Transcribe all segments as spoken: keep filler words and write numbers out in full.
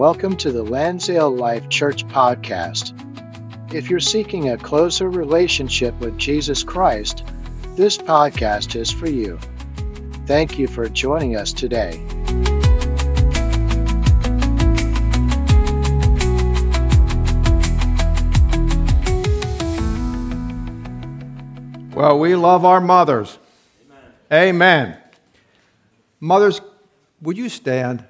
Welcome to the Lansdale Life Church podcast. If you're seeking a closer relationship with Jesus Christ, this podcast is for you. Thank you for joining us today. Well, we love our mothers. Amen. Amen. Mothers, would you stand?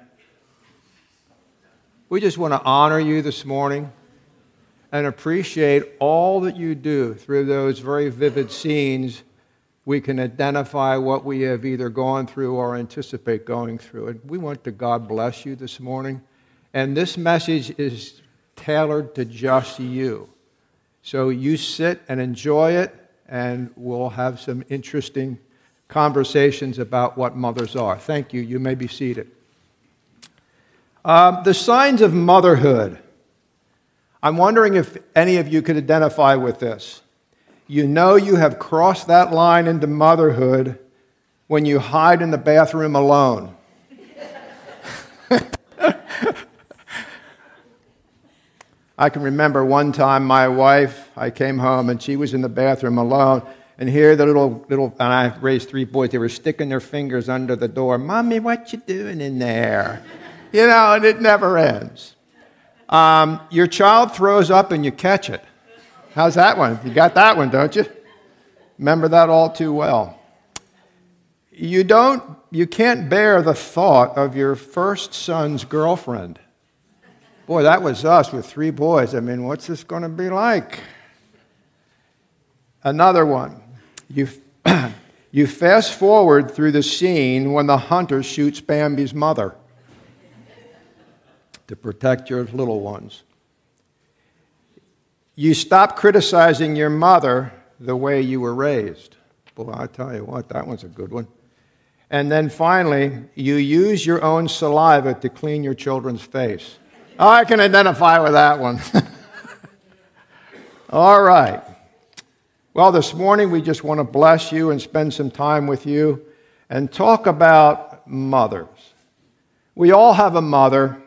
We just want to honor you this morning and appreciate all that you do. Through those very vivid scenes, we can identify what we have either gone through or anticipate going through. And we want to God bless you this morning. And this message is tailored to just you. So you sit and enjoy it, and we'll have some interesting conversations about what mothers are. Thank you. You may be seated. Um, the signs of motherhood. I'm wondering if any of you could identify with this. You know you have crossed that line into motherhood when you hide in the bathroom alone. I can remember one time my wife, I came home and she was in the bathroom alone, and here the little, little, and I raised three boys, they were sticking their fingers under the door. Mommy, what you doing in there? You know, and it never ends. Um, your child throws up and you catch it. How's that one? You got that one, don't you? Remember that all too well. You don't, you can't bear the thought of your first son's girlfriend. Boy, that was us with three boys. I mean, what's this going to be like? Another one. You, you fast forward through the scene when the hunter shoots Bambi's mother to protect your little ones. You stop criticizing your mother the way you were raised. Boy, I tell you what, that one's a good one. And then finally, you use your own saliva to clean your children's face. Oh, I can identify with that one. All right. Well, this morning we just want to bless you and spend some time with you and talk about mothers. We all have a mother.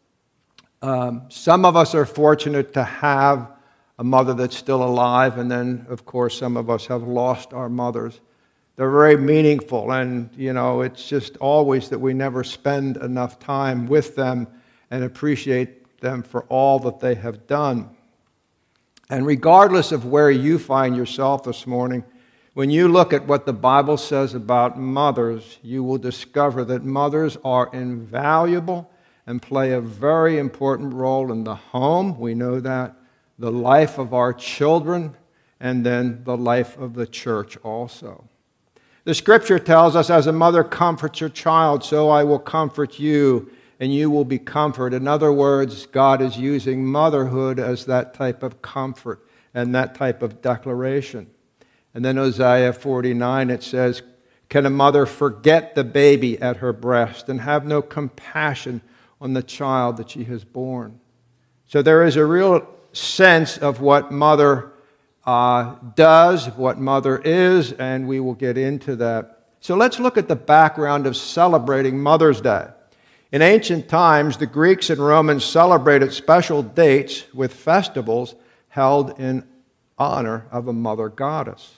Um, some of us are fortunate to have a mother that's still alive, and then, of course, some of us have lost our mothers. They're very meaningful, and, you know, it's just always that we never spend enough time with them and appreciate them for all that they have done. And regardless of where you find yourself this morning, when you look at what the Bible says about mothers, you will discover that mothers are invaluable and play a very important role in the home. We know that. The life of our children, and then the life of the church also. The scripture tells us, as a mother comforts her child, so I will comfort you, and you will be comforted. In other words, God is using motherhood as that type of comfort and that type of declaration. And then Isaiah forty-nine, it says, can a mother forget the baby at her breast and have no compassion on the child that she has borne? So there is a real sense of what mother uh, does, what mother is, and we will get into that. So let's look at the background of celebrating Mother's Day. In ancient times, the Greeks and Romans celebrated special dates with festivals held in honor of a mother goddess.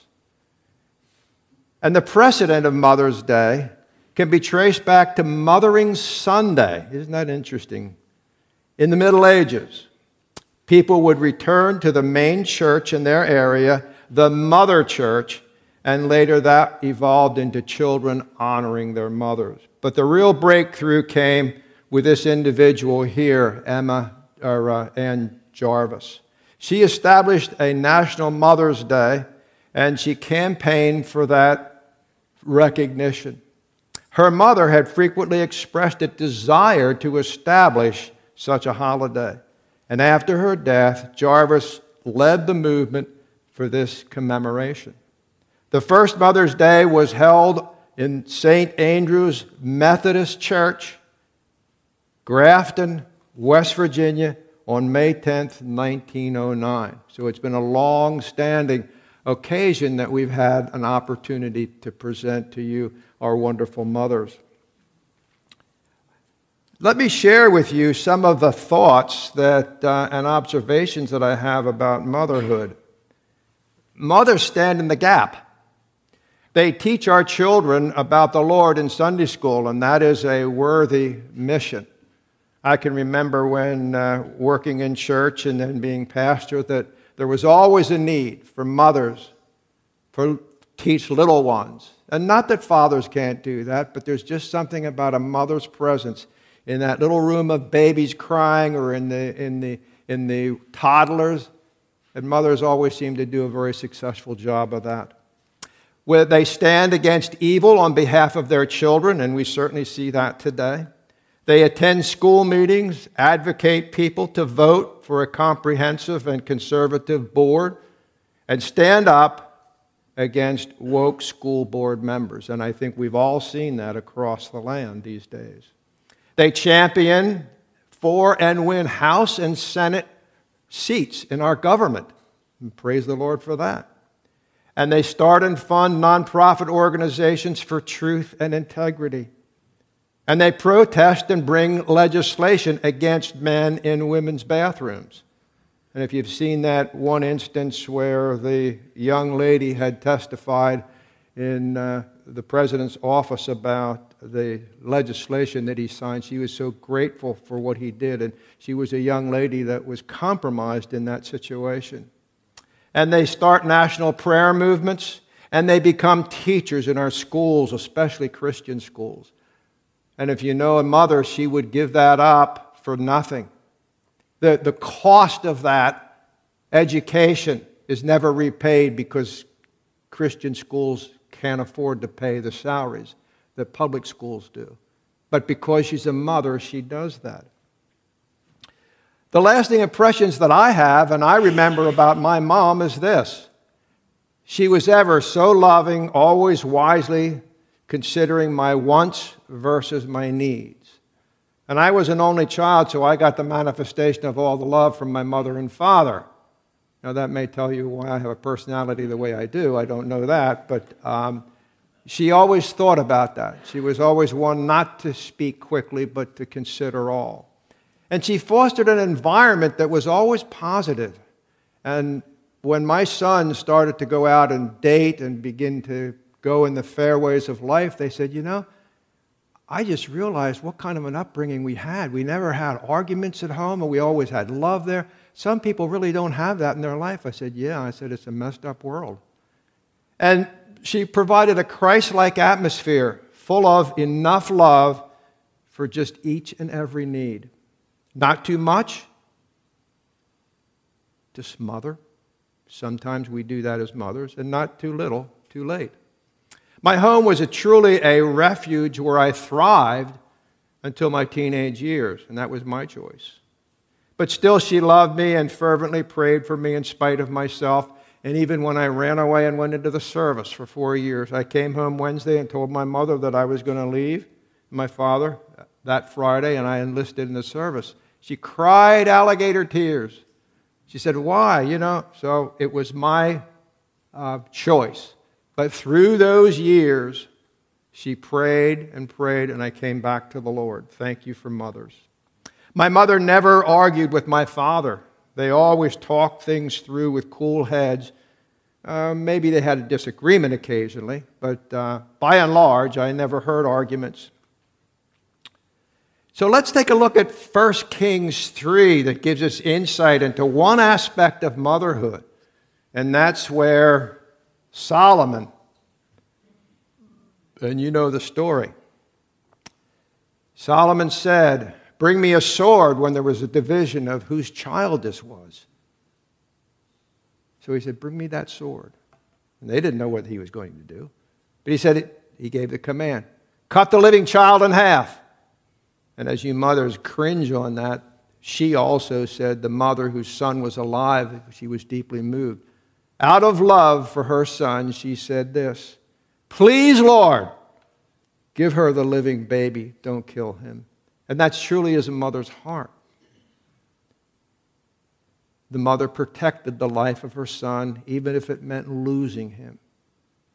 And the precedent of Mother's Day can be traced back to Mothering Sunday. Isn't that interesting? In the Middle Ages, people would return to the main church in their area, the mother church, and later that evolved into children honoring their mothers. But the real breakthrough came with this individual here, Emma or uh, Ann Jarvis. She established a National Mother's Day, and she campaigned for that recognition. Her mother had frequently expressed a desire to establish such a holiday. And after her death, Jarvis led the movement for this commemoration. The first Mother's Day was held in Saint Andrew's Methodist Church, Grafton, West Virginia, on May tenth, nineteen oh nine. So it's been a long-standing occasion that we've had an opportunity to present to you our wonderful mothers. Let me share with you some of the thoughts that uh, and observations that I have about motherhood. Mothers stand in the gap. They teach our children about the Lord in Sunday school, and that is a worthy mission. I can remember when uh, working in church and then being pastor that there was always a need for mothers to teach little ones. And not that fathers can't do that, but there's just something about a mother's presence in that little room of babies crying or in the in the in the toddlers. And mothers always seem to do a very successful job of that. Where they stand against evil on behalf of their children, and we certainly see that today. They attend school meetings, advocate people to vote for a comprehensive and conservative board, and stand up against woke school board members. And I think we've all seen that across the land these days. They champion for and win House and Senate seats in our government. And praise the Lord for that. And they start and fund nonprofit organizations for truth and integrity. And they protest and bring legislation against men in women's bathrooms. And if you've seen that one instance where the young lady had testified in uh, the president's office about the legislation that he signed, she was so grateful for what he did. And she was a young lady that was compromised in that situation. And they start national prayer movements, and they become teachers in our schools, especially Christian schools. And if you know a mother, she would give that up for nothing. The, the cost of that education is never repaid because Christian schools can't afford to pay the salaries that public schools do. But because she's a mother, she does that. The lasting impressions that I have, and I remember about my mom, is this. She was ever so loving, always wisely considering my wants versus my needs. And I was an only child, so I got the manifestation of all the love from my mother and father. Now, that may tell you why I have a personality the way I do. I don't know that, but um, she always thought about that. She was always one not to speak quickly, but to consider all. And she fostered an environment that was always positive. And when my son started to go out and date and begin to go in the fairways of life, they said, you know, I just realized what kind of an upbringing we had. We never had arguments at home, and we always had love there. Some people really don't have that in their life. I said, yeah. I said, it's a messed up world. And she provided a Christ-like atmosphere full of enough love for just each and every need. Not too much to smother. Sometimes we do that as mothers, and not too little, too late. My home was a truly a refuge where I thrived until my teenage years, and that was my choice. But still, she loved me and fervently prayed for me in spite of myself. And even when I ran away and went into the service for four years, I came home Wednesday and told my mother that I was going to leave, my father, that Friday, and I enlisted in the service. She cried alligator tears. She said, why? You know, so it was my uh, choice. But through those years, she prayed and prayed, and I came back to the Lord. Thank you for mothers. My mother never argued with my father. They always talked things through with cool heads. Uh, maybe they had a disagreement occasionally, but uh, by and large, I never heard arguments. So let's take a look at First Kings three that gives us insight into one aspect of motherhood, and that's where Solomon, and you know the story. Solomon said, bring me a sword, when there was a division of whose child this was. So he said, bring me that sword. And they didn't know what he was going to do. But he said, it, he gave the command, cut the living child in half. And as you mothers cringe on that, she also said, the mother whose son was alive, she was deeply moved. Out of love for her son, she said this, please, Lord, give her the living baby, don't kill him. And that truly is a mother's heart. The mother protected the life of her son, even if it meant losing him.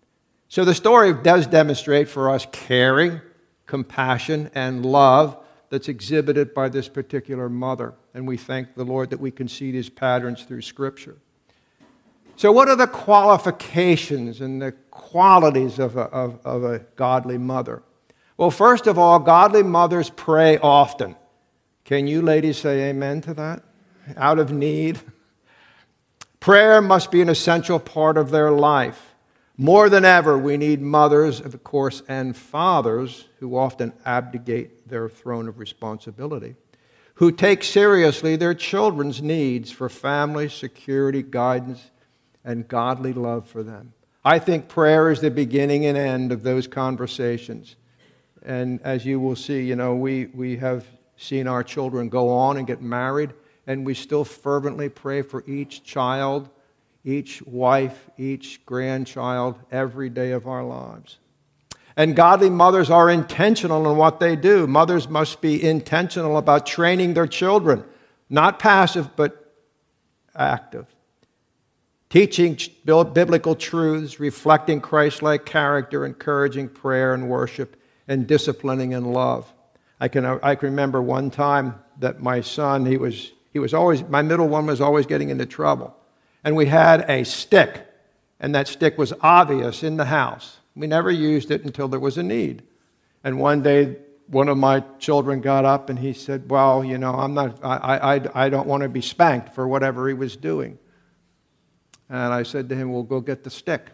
So the story does demonstrate for us caring, compassion, and love that's exhibited by this particular mother. And we thank the Lord that we can see these patterns through Scripture. So what are the qualifications and the qualities of a, of, of a godly mother? Well, first of all, godly mothers pray often. Can you ladies say amen to that? Out of need. Prayer must be an essential part of their life. More than ever, we need mothers, of course, and fathers who often abdicate their throne of responsibility, who take seriously their children's needs for family, security, guidance, and godly love for them. I think prayer is the beginning and end of those conversations. And as you will see, you know, we, we have seen our children go on and get married, and we still fervently pray for each child, each wife, each grandchild, every day of our lives. And godly mothers are intentional in what they do. Mothers must be intentional about training their children, not passive, but active. Teaching biblical truths, reflecting Christ-like character, encouraging prayer and worship, and disciplining in love. I can, I can remember one time that my son, he was, he was always, my middle one was always getting into trouble. And we had a stick, and that stick was obvious in the house. We never used it until there was a need. And one day, one of my children got up and he said, well, you know, I'm not, I, I, I don't want to be spanked for whatever he was doing. And I said to him, well, go get the stick.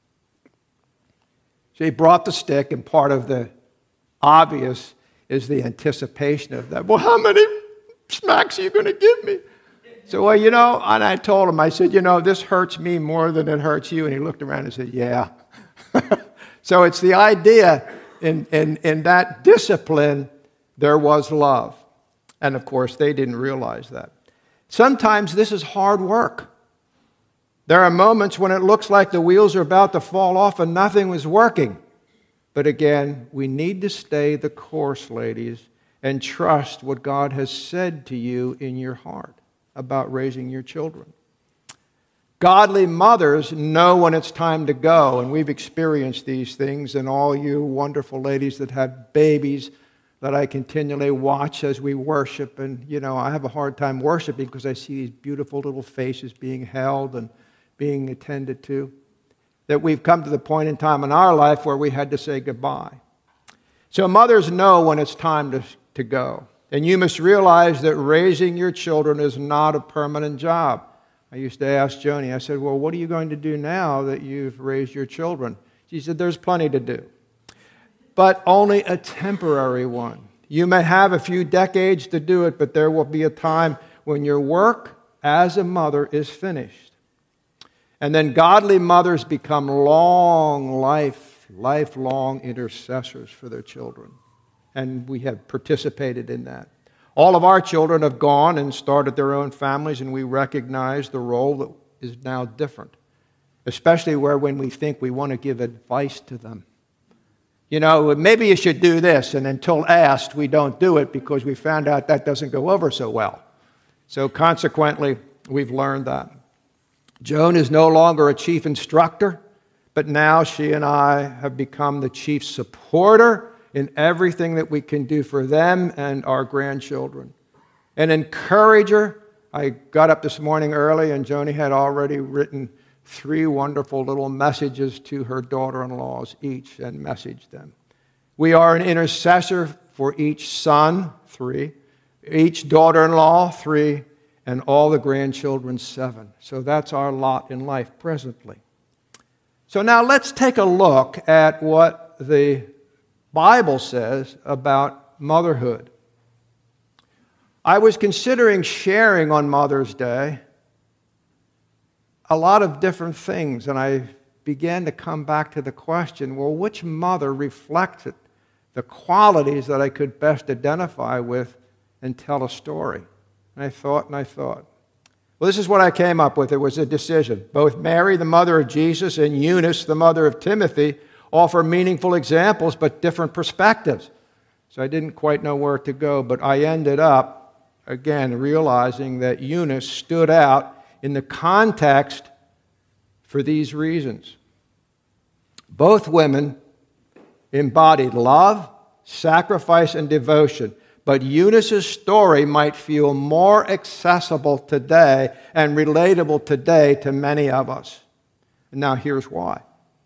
So he brought the stick, and part of the obvious is the anticipation of that. Well, how many smacks are you going to give me? So, well, you know, and I told him, I said, you know, this hurts me more than it hurts you. And he looked around and said, yeah. So it's the idea in, in, in that discipline, there was love. And of course, they didn't realize that. Sometimes this is hard work. There are moments when it looks like the wheels are about to fall off and nothing was working. But again, we need to stay the course, ladies, and trust what God has said to you in your heart about raising your children. Godly mothers know when it's time to go, and we've experienced these things, and all you wonderful ladies that have babies that I continually watch as we worship, and, you know, I have a hard time worshiping because I see these beautiful little faces being held and being attended to, that we've come to the point in time in our life where we had to say goodbye. So mothers know when it's time to, to go. And you must realize that raising your children is not a permanent job. I used to ask Joni, I said, well, what are you going to do now that you've raised your children? She said, there's plenty to do, but only a temporary one. You may have a few decades to do it, but there will be a time when your work as a mother is finished. And then godly mothers become long life, lifelong intercessors for their children. And we have participated in that. All of our children have gone and started their own families, and we recognize the role that is now different, especially where when we think we want to give advice to them. You know, maybe you should do this, and until asked, we don't do it because we found out that doesn't go over so well. So consequently, we've learned that. Joan is no longer a chief instructor, but now she and I have become the chief supporter in everything that we can do for them and our grandchildren. An encourager. I got up this morning early, and Joni had already written three wonderful little messages to her daughter-in-laws each and messaged them. We are an intercessor for each son, three, each daughter-in-law, three, and all the grandchildren, seven. So that's our lot in life presently. So now let's take a look at what the Bible says about motherhood. I was considering sharing on Mother's Day a lot of different things, and I began to come back to the question, well, which mother reflected the qualities that I could best identify with and tell a story? And I thought and I thought. Well, this is what I came up with. It was a decision. Both Mary, the mother of Jesus, and Eunice, the mother of Timothy, offer meaningful examples but different perspectives. So I didn't quite know where to go, but I ended up, again, realizing that Eunice stood out in the context for these reasons. Both women embodied love, sacrifice, and devotion, but Eunice's story might feel more accessible today and relatable today to many of us. And now here's why.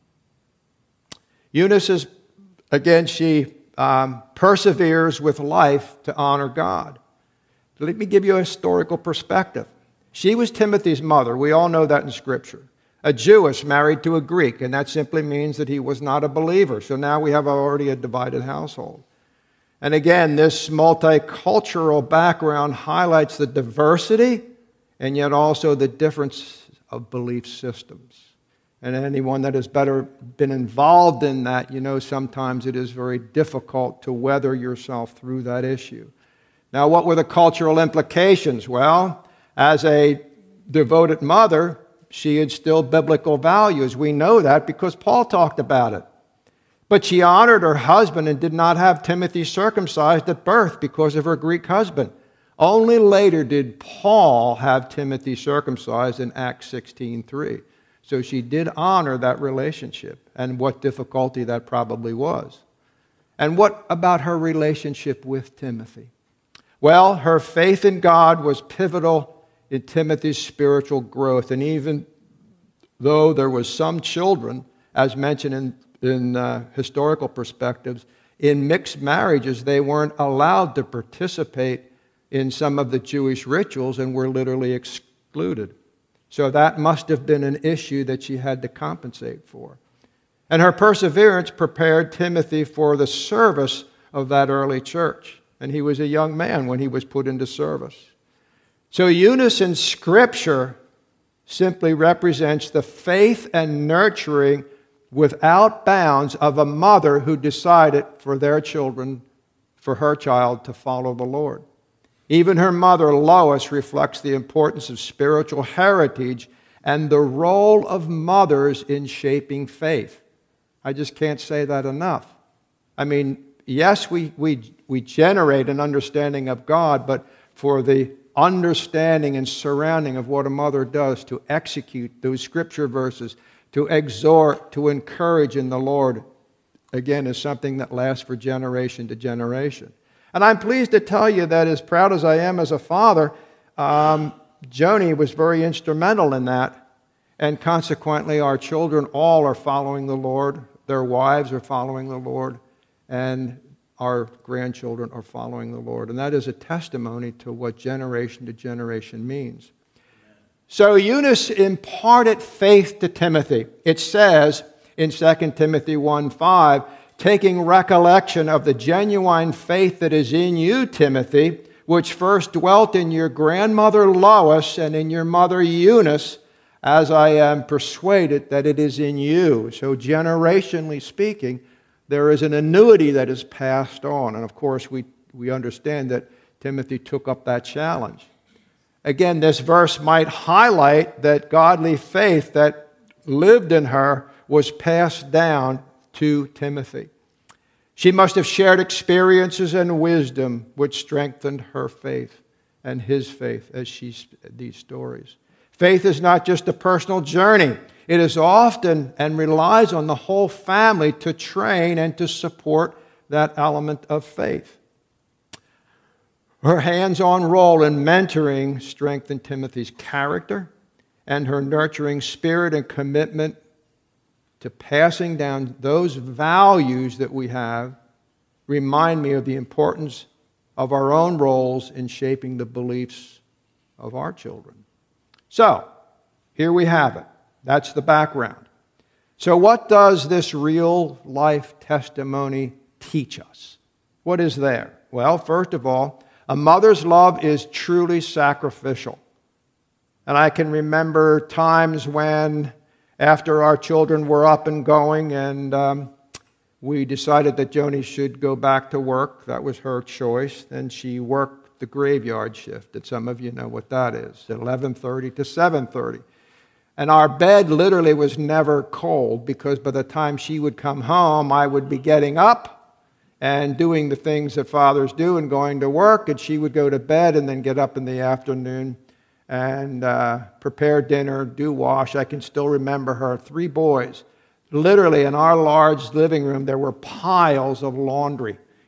Eunice is, again, she um, perseveres with life to honor God. Let me give you a historical perspective. She was Timothy's mother. We all know that in Scripture. A Jewess married to a Greek, and that simply means that he was not a believer. So now we have already a divided household. And again, this multicultural background highlights the diversity and yet also the difference of belief systems. And anyone that has better been involved in that, you know sometimes it is very difficult to weather yourself through that issue. Now, what were the cultural implications? Well, as a devoted mother, she instilled biblical values. We know that because Paul talked about it. But she honored her husband and did not have Timothy circumcised at birth because of her Greek husband. Only later did Paul have Timothy circumcised in Acts sixteen three. So she did honor that relationship, and what difficulty that probably was. And what about her relationship with Timothy? Well, her faith in God was pivotal in Timothy's spiritual growth. And even though there was some children, as mentioned in, in uh, historical perspectives, in mixed marriages, they weren't allowed to participate in some of the Jewish rituals and were literally excluded. So that must have been an issue that she had to compensate for. And her perseverance prepared Timothy for the service of that early church. And he was a young man when he was put into service. So Eunice in Scripture simply represents the faith and nurturing without bounds of a mother who decided for their children, for her child, to follow the Lord. Even her mother, Lois, reflects the importance of spiritual heritage and the role of mothers in shaping faith. I just can't say that enough. I mean, yes, we, we, we generate an understanding of God, but for the understanding and surrounding of what a mother does to execute those scripture verses, to exhort, to encourage in the Lord, again, is something that lasts for generation to generation. And I'm pleased to tell you that as proud as I am as a father, um, Joni was very instrumental in that. And consequently, our children all are following the Lord. Their wives are following the Lord. And our grandchildren are following the Lord. And that is a testimony to what generation to generation means. So Eunice imparted faith to Timothy. It says in Second Timothy one five, taking recollection of the genuine faith that is in you, Timothy, which first dwelt in your grandmother Lois and in your mother Eunice, as I am persuaded that it is in you. So generationally speaking, there is an annuity that is passed on. And of course, we, we understand that Timothy took up that challenge. Again, this verse might highlight that godly faith that lived in her was passed down to Timothy. She must have shared experiences and wisdom which strengthened her faith and his faith as she these stories. Faith is not just a personal journey. It is often and relies on the whole family to train and to support that element of faith. Her hands-on role in mentoring strengthened Timothy's character, and her nurturing spirit and commitment to passing down those values that we have remind me of the importance of our own roles in shaping the beliefs of our children. So, here we have it. That's the background. So what does this real life testimony teach us? What is there? Well, first of all, a mother's love is truly sacrificial. And I can remember times when, after our children were up and going, and um, we decided that Joni should go back to work. That was her choice. And she worked the graveyard shift, that some of you know what that is, eleven thirty to seven thirty. And our bed literally was never cold, because by the time she would come home, I would be getting up and doing the things that fathers do and going to work, and she would go to bed and then get up in the afternoon and uh, prepare dinner, do wash. I can still remember her, three boys. Literally, in our large living room, there were piles of laundry.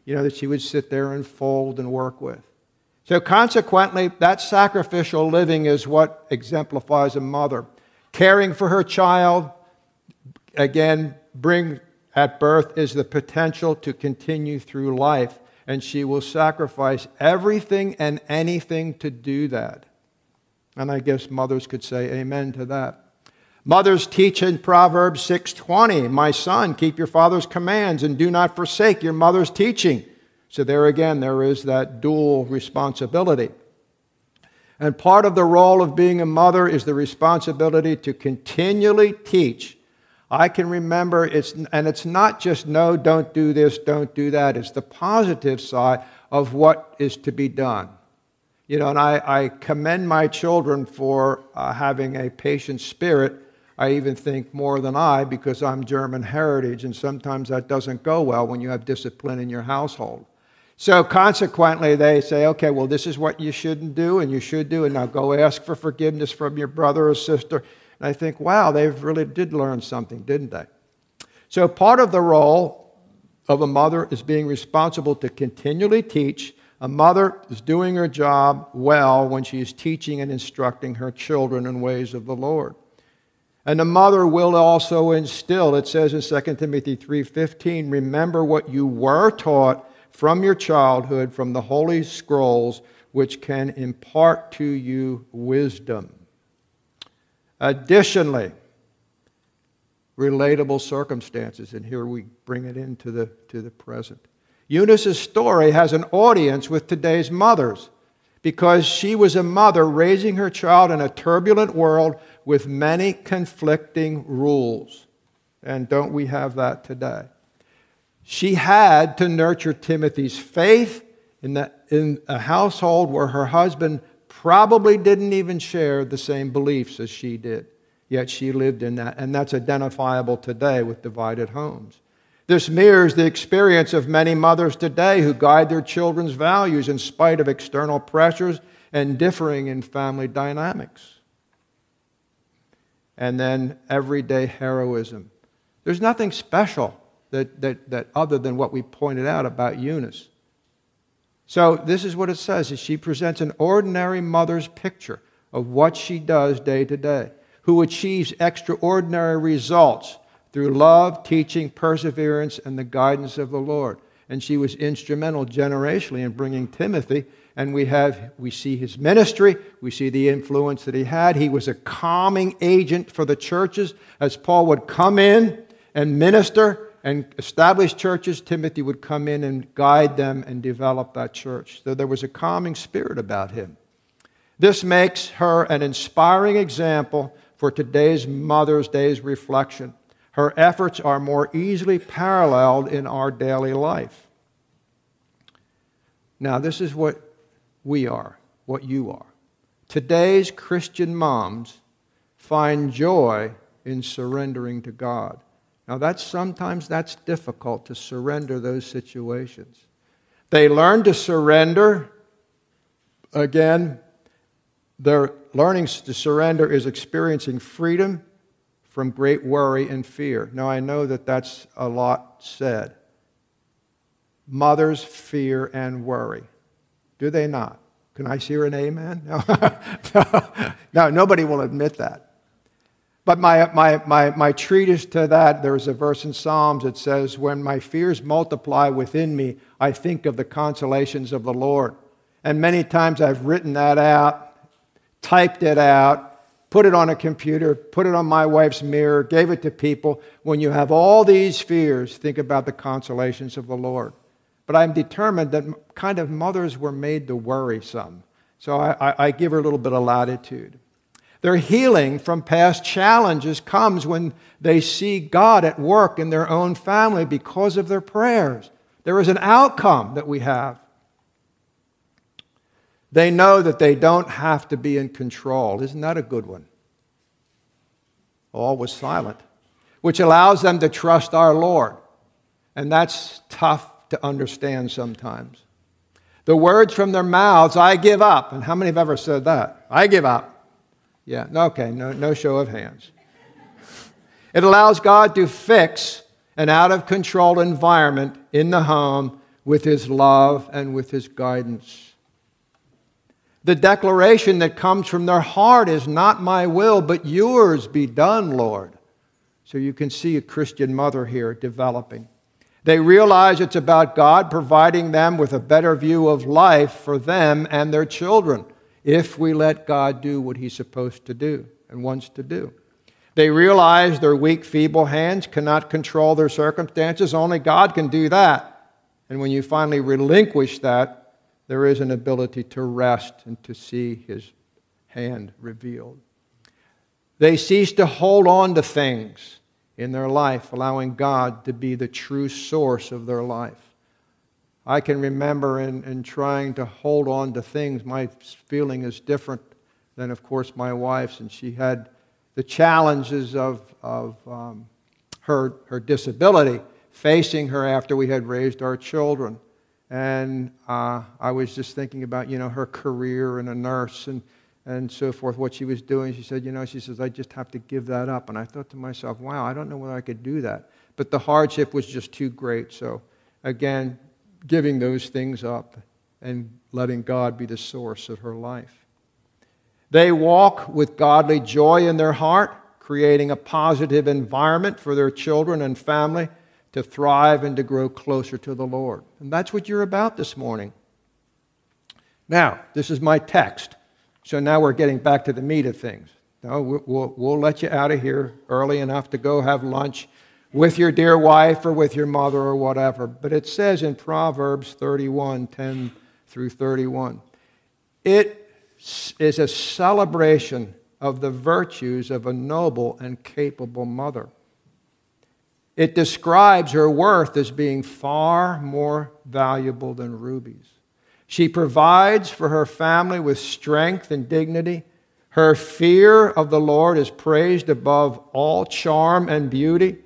you know, that she would sit there and fold and work with. So consequently, that sacrificial living is what exemplifies a mother. Caring for her child, again, bring at birth is the potential to continue through life, and she will sacrifice everything and anything to do that. And I guess mothers could say amen to that. Mothers teach in Proverbs six twenty, "My son, keep your father's commands and do not forsake your mother's teaching." So there again, there is that dual responsibility. And part of the role of being a mother is the responsibility to continually teach. I can remember, it's, and it's not just no, don't do this, don't do that. It's the positive side of what is to be done. You know, and I, I commend my children for uh, having a patient spirit. I even think more than I, because I'm German heritage, and sometimes that doesn't go well when you have discipline in your household. So consequently, they say, okay, well, this is what you shouldn't do and you should do, and now go ask for forgiveness from your brother or sister. And I think, wow, they really did learn something, didn't they? So part of the role of a mother is being responsible to continually teach. A mother is doing her job well when she is teaching and instructing her children in ways of the Lord. And the mother will also instill, it says in Second Timothy three fifteen, remember what you were taught from your childhood, from the Holy Scrolls, which can impart to you wisdom. Additionally, relatable circumstances, and here we bring it into the, to the present. Eunice's story has an audience with today's mothers because she was a mother raising her child in a turbulent world with many conflicting rules. And don't we have that today? She had to nurture Timothy's faith in, the, in a household where her husband probably didn't even share the same beliefs as she did. Yet she lived in that, and that's identifiable today with divided homes. This mirrors the experience of many mothers today who guide their children's values in spite of external pressures and differing in family dynamics. And then everyday heroism. There's nothing special that, that, that other than what we pointed out about Eunice. So this is what it says, is she presents an ordinary mother's picture of what she does day to day, who achieves extraordinary results through love, teaching, perseverance, and the guidance of the Lord. And she was instrumental generationally in bringing Timothy, and we have we see his ministry, we see the influence that he had. He was a calming agent for the churches. As Paul would come in and minister and establish churches, Timothy would come in and guide them and develop that church. So there was a calming spirit about him. This makes her an inspiring example for today's Mother's Day's reflection. Her efforts are more easily paralleled in our daily life. Now, this is what we are, what you are. Today's Christian moms find joy in surrendering to God. Now, that's sometimes that's difficult to surrender those situations. They learn to surrender. Again, their learning to surrender is experiencing freedom from great worry and fear. Now, I know that that's a lot said. Mothers fear and worry. Do they not? Can I hear an amen? No, no, no, nobody will admit that. But my, my, my, my treatise to that, there's a verse in Psalms that says, when my fears multiply within me, I think of the consolations of the Lord. And many times I've written that out, typed it out, put it on a computer, put it on my wife's mirror, gave it to people. When you have all these fears, think about the consolations of the Lord. But I'm determined that kind of mothers were made to worry some. So I, I, I give her a little bit of latitude. Their healing from past challenges comes when they see God at work in their own family because of their prayers. There is an outcome that we have. They know that they don't have to be in control. Isn't that a good one? All was silent, which allows them to trust our Lord. And that's tough to understand sometimes. The words from their mouths, I give up. And how many have ever said that? I give up. Yeah, okay, no, no show of hands. It allows God to fix an out-of-control environment in the home with His love and with His guidance. The declaration that comes from their heart is, not my will, but yours be done, Lord. So you can see a Christian mother here developing. They realize it's about God providing them with a better view of life for them and their children, if we let God do what He's supposed to do and wants to do. They realize their weak, feeble hands cannot control their circumstances. Only God can do that. And when you finally relinquish that, there is an ability to rest and to see His hand revealed. They cease to hold on to things in their life, allowing God to be the true source of their life. I can remember in, in trying to hold on to things, my feeling is different than, of course, my wife's, and she had the challenges of, of um, her, her disability facing her after we had raised our children. And uh, I was just thinking about, you know, her career and a nurse and, and so forth, what she was doing. She said, you know, she says, I just have to give that up. And I thought to myself, wow, I don't know whether I could do that. But the hardship was just too great. So, again, giving those things up and letting God be the source of her life. They walk with godly joy in their heart, creating a positive environment for their children and family to thrive and to grow closer to the Lord. And that's what you're about this morning. Now, this is my text. So now we're getting back to the meat of things. No, we'll, we'll let you out of here early enough to go have lunch with your dear wife or with your mother or whatever. But it says in Proverbs thirty-one, ten through thirty-one, it is a celebration of the virtues of a noble and capable mother. It describes her worth as being far more valuable than rubies. She provides for her family with strength and dignity. Her fear of the Lord is praised above all charm and beauty.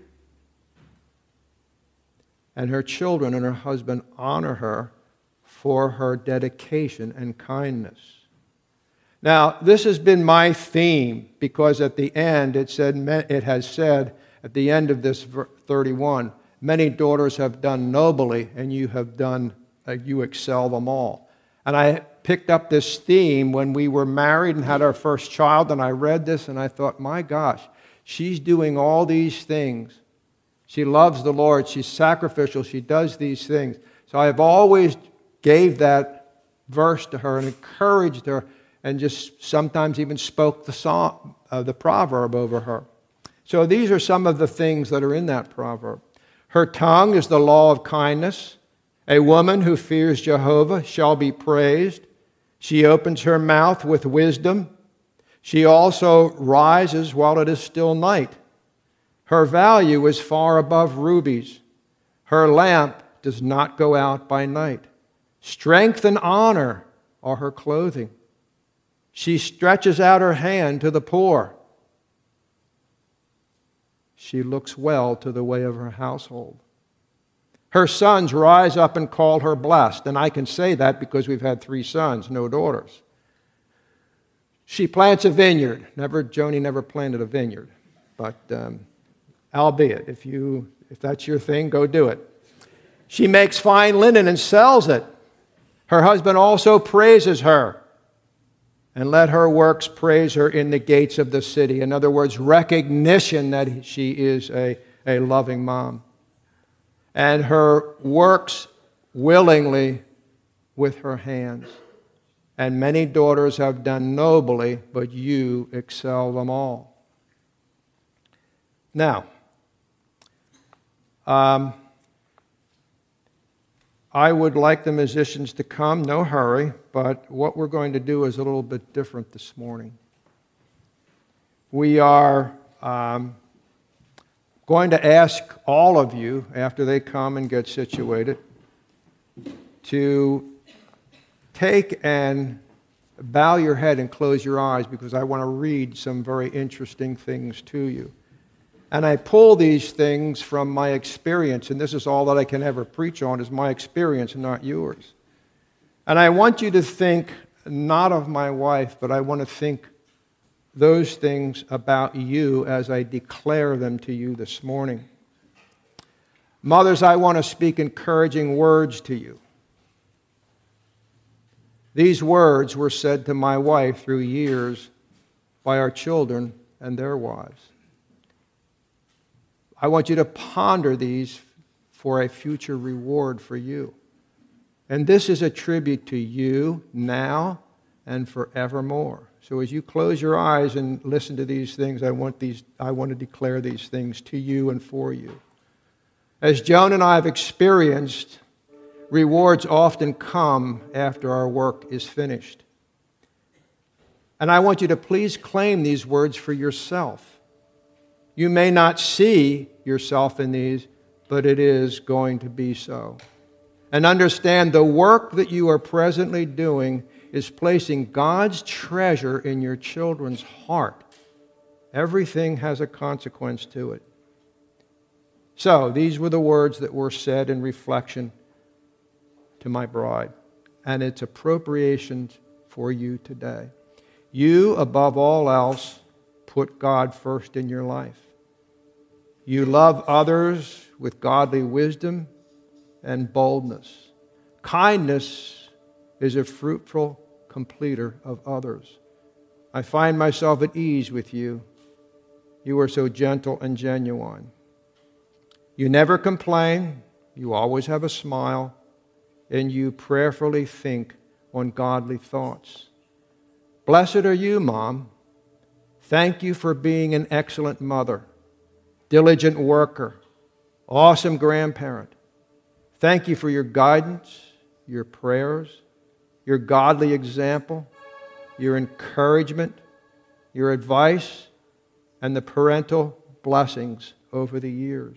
And her children and her husband honor her for her dedication and kindness. Now, this has been my theme because at the end it said it has said at the end of this thirty-one, many daughters have done nobly, and you have done uh, you excel them all. And I picked up this theme when we were married and had our first child, and I read this and I thought, my gosh, she's doing all these things. She loves the Lord. She's sacrificial. She does these things. So I have always gave that verse to her and encouraged her, and just sometimes even spoke the song, uh, the proverb over her. So these are some of the things that are in that proverb. Her tongue is the law of kindness. A woman who fears Jehovah shall be praised. She opens her mouth with wisdom. She also rises while it is still night. Her value is far above rubies. Her lamp does not go out by night. Strength and honor are her clothing. She stretches out her hand to the poor. She looks well to the way of her household. Her sons rise up and call her blessed. And I can say that because we've had three sons, no daughters. She plants a vineyard. Never, Joni never planted a vineyard. But um, albeit, if, you, if that's your thing, go do it. She makes fine linen and sells it. Her husband also praises her. And let her works praise her in the gates of the city. In other words, recognition that she is a, a loving mom. And her works willingly with her hands. And many daughters have done nobly, but you excel them all. Now, um, I would like the musicians to come, no hurry, but what we're going to do is a little bit different this morning. We are um, going to ask all of you, after they come and get situated, to take and bow your head and close your eyes, because I want to read some very interesting things to you. And I pull these things from my experience, and this is all that I can ever preach on, is my experience and not yours. And I want you to think not of my wife, but I want to think those things about you as I declare them to you this morning. Mothers, I want to speak encouraging words to you. These words were said to my wife through years by our children and their wives. I want you to ponder these for a future reward for you. And this is a tribute to you now and forevermore. So as you close your eyes and listen to these things, I want these I want to declare these things to you and for you. As Joan and I have experienced, rewards often come after our work is finished. And I want you to please claim these words for yourself. You may not see yourself in these, but it is going to be so. And understand the work that you are presently doing is placing God's treasure in your children's heart. Everything has a consequence to it. So, these were the words that were said in reflection to my bride, and its appropriations for you today. You, above all else, put God first in your life. You love others with godly wisdom and boldness. Kindness is a fruitful completer of others. I find myself at ease with you. You are so gentle and genuine. You never complain. You always have a smile. And you prayerfully think on godly thoughts. Blessed are you, Mom. Thank you for being an excellent mother, diligent worker, awesome grandparent. Thank you for your guidance, your prayers, your godly example, your encouragement, your advice, and the parental blessings over the years.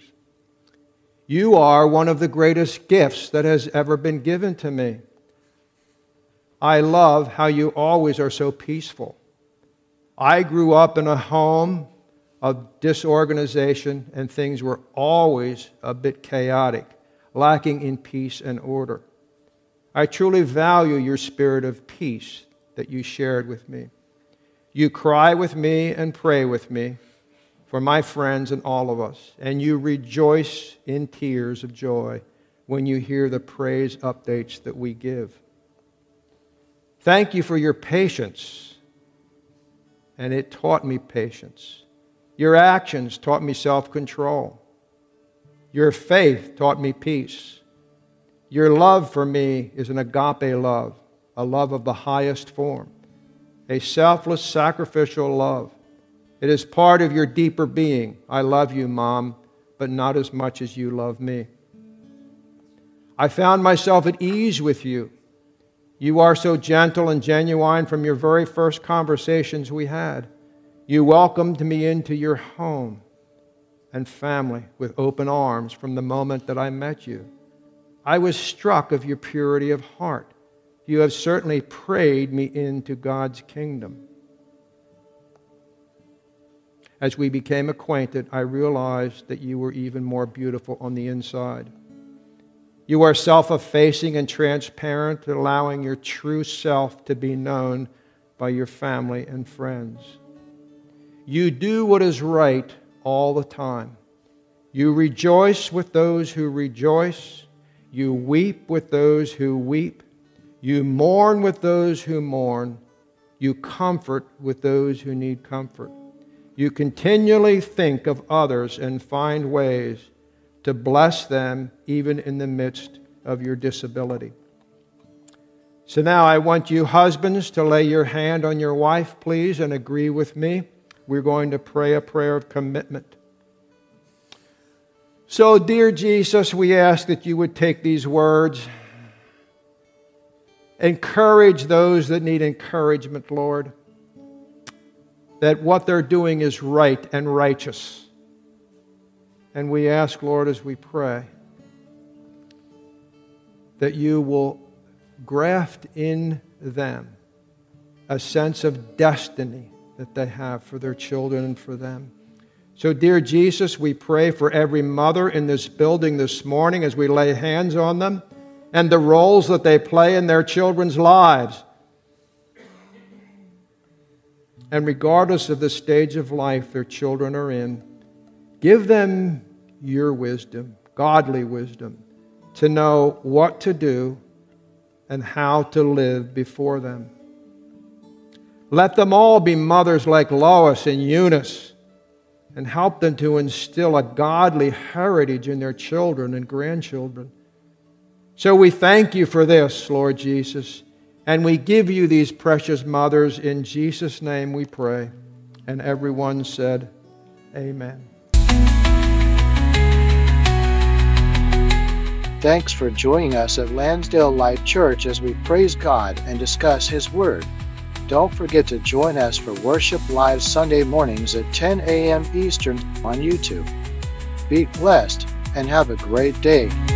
You are one of the greatest gifts that has ever been given to me. I love how you always are so peaceful. I grew up in a home of disorganization, and things were always a bit chaotic, lacking in peace and order. I truly value your spirit of peace that you shared with me. You cry with me and pray with me for my friends and all of us, and you rejoice in tears of joy when you hear the praise updates that we give. Thank you for your patience, and it taught me patience. Your actions taught me self-control. Your faith taught me peace. Your love for me is an agape love, a love of the highest form, a selfless, sacrificial love. It is part of your deeper being. I love you, Mom, but not as much as you love me. I found myself at ease with you. You are so gentle and genuine from your very first conversations we had. You welcomed me into your home and family with open arms from the moment that I met you. I was struck of your purity of heart. You have certainly prayed me into God's kingdom. As we became acquainted, I realized that you were even more beautiful on the inside. You are self-effacing and transparent, allowing your true self to be known by your family and friends. You do what is right all the time. You rejoice with those who rejoice. You weep with those who weep. You mourn with those who mourn. You comfort with those who need comfort. You continually think of others and find ways to bless them even in the midst of your disability. So now I want you husbands to lay your hand on your wife, please, and agree with me. We're going to pray a prayer of commitment. So, dear Jesus, we ask that you would take these words, encourage those that need encouragement, Lord, that what they're doing is right and righteous. And we ask, Lord, as we pray, that you will graft in them a sense of destiny that they have for their children and for them. So, dear Jesus, we pray for every mother in this building this morning as we lay hands on them and the roles that they play in their children's lives. And regardless of the stage of life their children are in, give them your wisdom. godly wisdom, to know what to do and how to live before them. Let them all be mothers like Lois and Eunice, and help them to instill a godly heritage in their children and grandchildren. So we thank you for this, Lord Jesus, and we give you these precious mothers. In Jesus' name we pray. And everyone said, amen. Thanks for joining us at Lansdale Life Church as we praise God and discuss His Word. Don't forget to join us for Worship Live Sunday mornings at ten a.m. Eastern on YouTube. Be blessed and have a great day.